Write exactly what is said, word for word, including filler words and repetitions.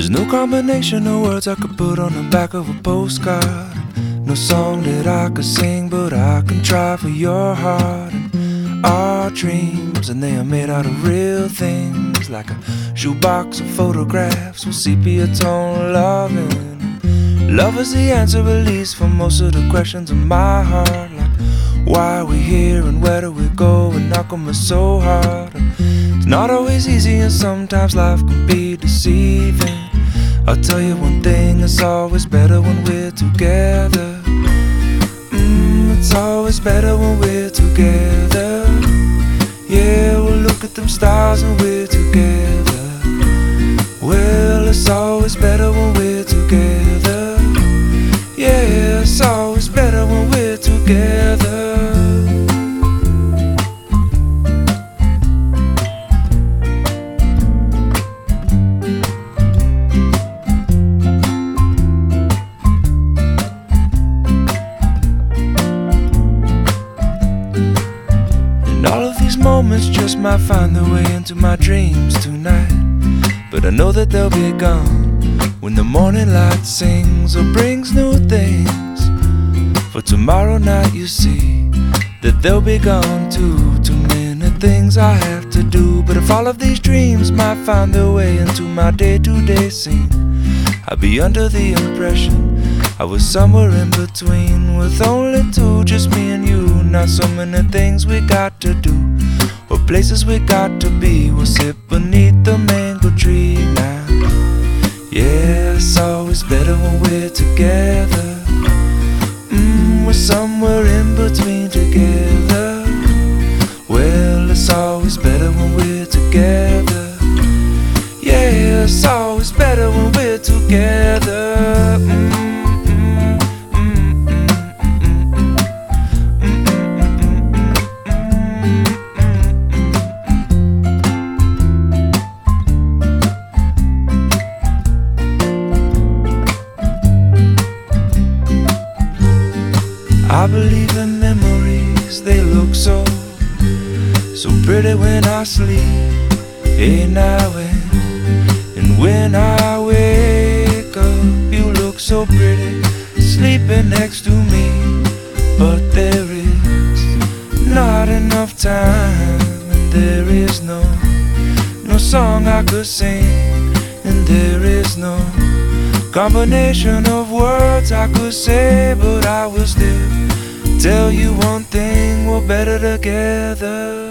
There's no combination of words I could put on the back of a postcard. No song that I could sing, but I can try for your heart. And our dreams, and they are made out of real things, like a shoebox of photographs with sepia tone loving. Love is the answer, at least, for most of the questions in my heart, like why are we here and where do we go, and how come it's so hard. And it's not always easy, and sometimes life can be deceiving. I'll tell you one thing, it's always better when we're together. Mm, it's always better when we're together. Yeah, we'll look at them stars and we're together. Well, it's always better when we're together. Yeah, it's always better when we're together. All of these moments just might find their way into my dreams tonight, but I know that they'll be gone when the morning light sings or brings new things. For tomorrow night you see that they'll be gone too. Too many things I have to do, but if all of these dreams might find their way into my day-to-day scene, I'd be under the impression I was somewhere in between, with only two, just me and you. Not so many things we got to do, or places we got to be. We'll sit beneath the mango tree now. Yeah, it's always better when we're together. Mm, we're somewhere in between together. Well, it's always better when we're together. Yeah, it's always better when we're together. Mm. I believe in memories, they look so, so pretty when I sleep. Hey now and, and when I wake up, you look so pretty, sleeping next to me. But there is not enough time, and there is no, no song I could sing, and there is no combination of words I could say, but I will still tell you one thing, we're better together.